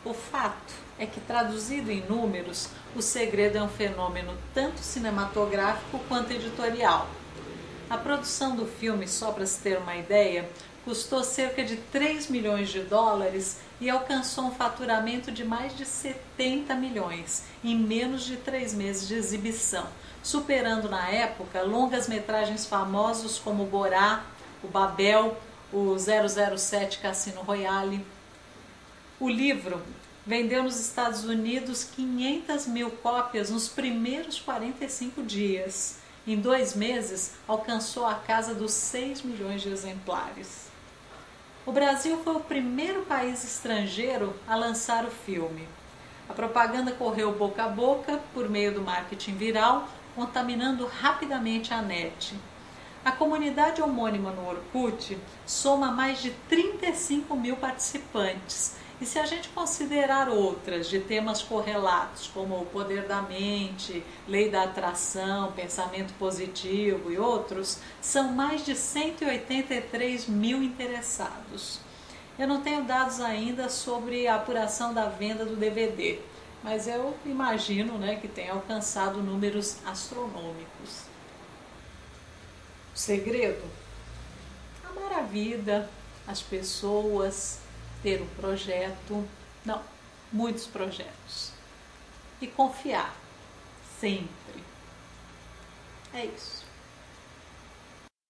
O fato é que, traduzido em números, O Segredo é um fenômeno tanto cinematográfico quanto editorial. A produção do filme, só para se ter uma ideia, custou cerca de 3 milhões de dólares e alcançou um faturamento de mais de 70 milhões em menos de 3 meses de exibição, superando na época longas-metragens famosos como Borá, o Babel, o 007 Cassino Royale. O livro vendeu nos Estados Unidos 500 mil cópias nos primeiros 45 dias. Em 2 meses, alcançou a casa dos 6 milhões de exemplares. O Brasil foi o primeiro país estrangeiro a lançar o filme. A propaganda correu boca a boca por meio do marketing viral, contaminando rapidamente a net. A comunidade homônima no Orkut soma mais de 35 mil participantes. E se a gente considerar outras de temas correlatos, como o poder da mente, lei da atração, pensamento positivo e outros, são mais de 183 mil interessados. Eu não tenho dados ainda sobre a apuração da venda do DVD, mas eu imagino, que tenha alcançado números astronômicos. O segredo? Amar a vida, as pessoas, ter um projeto, não, muitos projetos. E confiar, sempre. É isso.